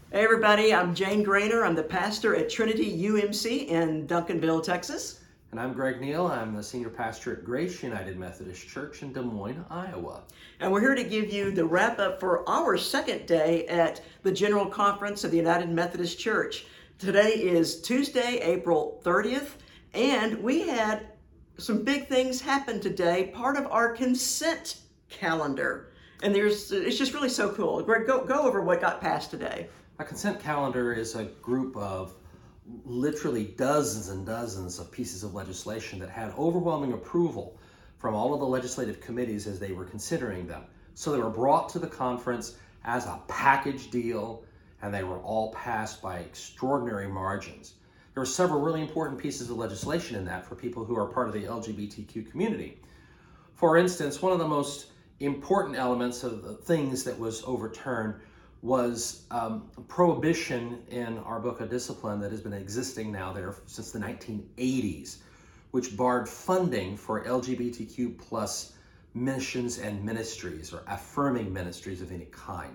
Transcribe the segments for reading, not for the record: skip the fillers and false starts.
Hey everybody, I'm Jane Grainer. I'm the pastor at Trinity UMC in Duncanville, Texas. And I'm Greg Neal. I'm the senior pastor at Grace United Methodist Church in Des Moines, Iowa. And we're here to give you the wrap up for our second day at the General Conference of the United Methodist Church. Today is Tuesday, April 30th, and we had some big things happen today, part of our consent calendar. And it's just really so cool. Greg, go over what got passed today. A consent calendar is a group of literally dozens and dozens of pieces of legislation that had overwhelming approval from all of the legislative committees as they were considering them. So they were brought to the conference as a package deal, and they were all passed by extraordinary margins. There were several really important pieces of legislation in that for people who are part of the LGBTQ community. For instance, one of the most important elements of the things that was overturned was prohibition in our book of discipline that has been existing now there since the 1980s, which barred funding for LGBTQ plus missions and ministries or affirming ministries of any kind.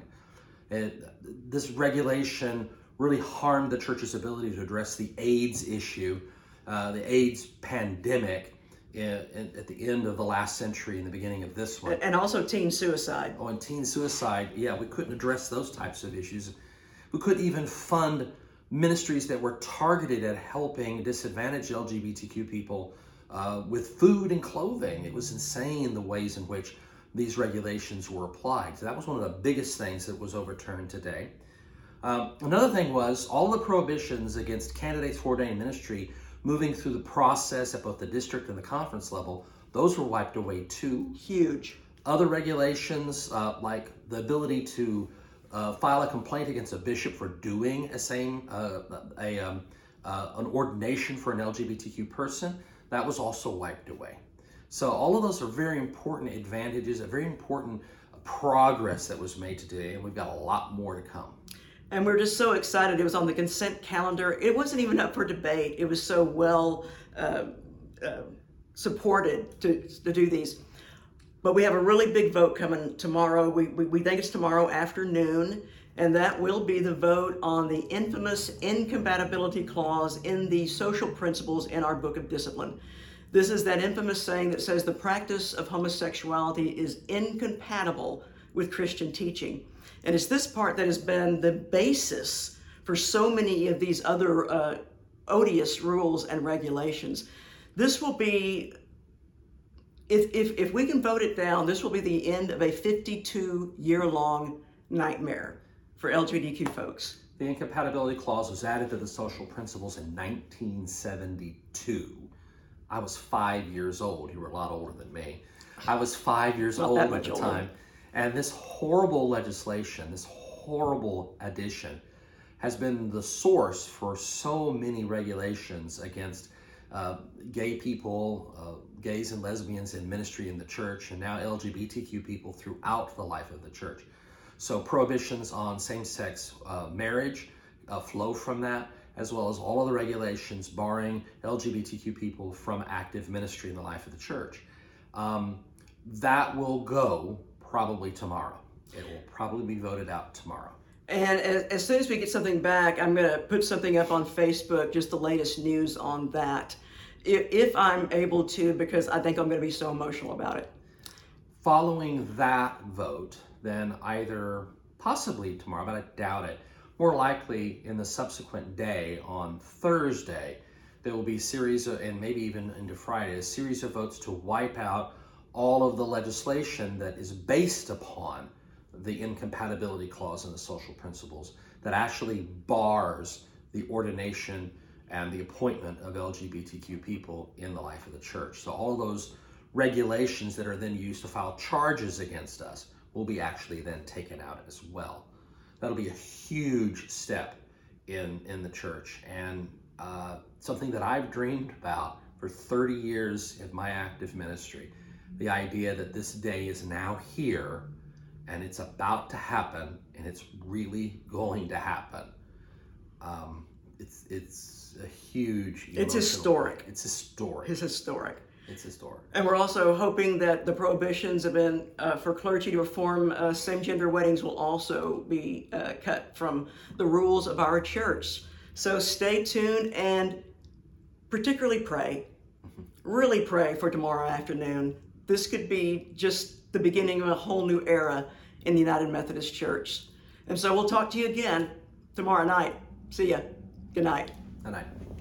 This regulation really harmed the church's ability to address the AIDS issue, the AIDS pandemic, at the end of the last century and the beginning of this one. And also teen suicide. Oh, and teen suicide, yeah, we couldn't address those types of issues. We couldn't even fund ministries that were targeted at helping disadvantaged LGBTQ people with food and clothing. It was insane the ways in which these regulations were applied. So that was one of the biggest things that was overturned today. Another thing was all the prohibitions against candidates for ordained ministry moving through the process at both the district and the conference level, those were wiped away too. Huge. Other regulations, like the ability to file a complaint against a bishop for doing an ordination for an LGBTQ person, that was also wiped away. So all of those are very important advantages, a very important progress that was made today, and we've got a lot more to come. And we're just so excited. It was on the consent calendar. It wasn't even up for debate. It was so well supported to do these. But we have a really big vote coming tomorrow. We think it's tomorrow afternoon, and that will be the vote on the infamous incompatibility clause in the social principles in our book of discipline. This is that infamous saying that says the practice of homosexuality is incompatible with Christian teaching. And it's this part that has been the basis for so many of these other odious rules and regulations. This will be, if we can vote it down, this will be the end of a 52-year-long nightmare for LGBTQ folks. The incompatibility clause was added to the social principles in 1972. I was 5 years old. You were a lot older than me. I was 5 years old at the time. And this horrible legislation, this horrible addition, has been the source for so many regulations against gay people, gays and lesbians in ministry in the church, and now LGBTQ people throughout the life of the church. So prohibitions on same-sex marriage flow from that, as well as all of the regulations barring LGBTQ people from active ministry in the life of the church. That will go probably tomorrow. It will probably be voted out tomorrow. And as soon as we get something back, I'm going to put something up on Facebook, just the latest news on that, if I'm able to, because I think I'm going to be so emotional about it. Following that vote, then either possibly tomorrow, but I doubt it, more likely in the subsequent day on Thursday, there will be a series of, and maybe even into Friday, a series of votes to wipe out all of the legislation that is based upon the incompatibility clause in the social principles that actually bars the ordination and the appointment of LGBTQ people in the life of the church. So all those regulations that are then used to file charges against us will be actually then taken out as well. That'll be a huge step in the church, and something that I've dreamed about for 30 years in my active ministry. The idea that this day is now here and it's about to happen, and it's really going to happen. It's a huge It's historic. It's historic. It's historic. It's historic. And we're also hoping that the prohibitions have been for clergy to perform same-gender weddings will also be cut from the rules of our church. So stay tuned and particularly pray. Really pray for tomorrow afternoon. This could be just the beginning of a whole new era in the United Methodist Church. And so we'll talk to you again tomorrow night. See ya. Good night. Good night.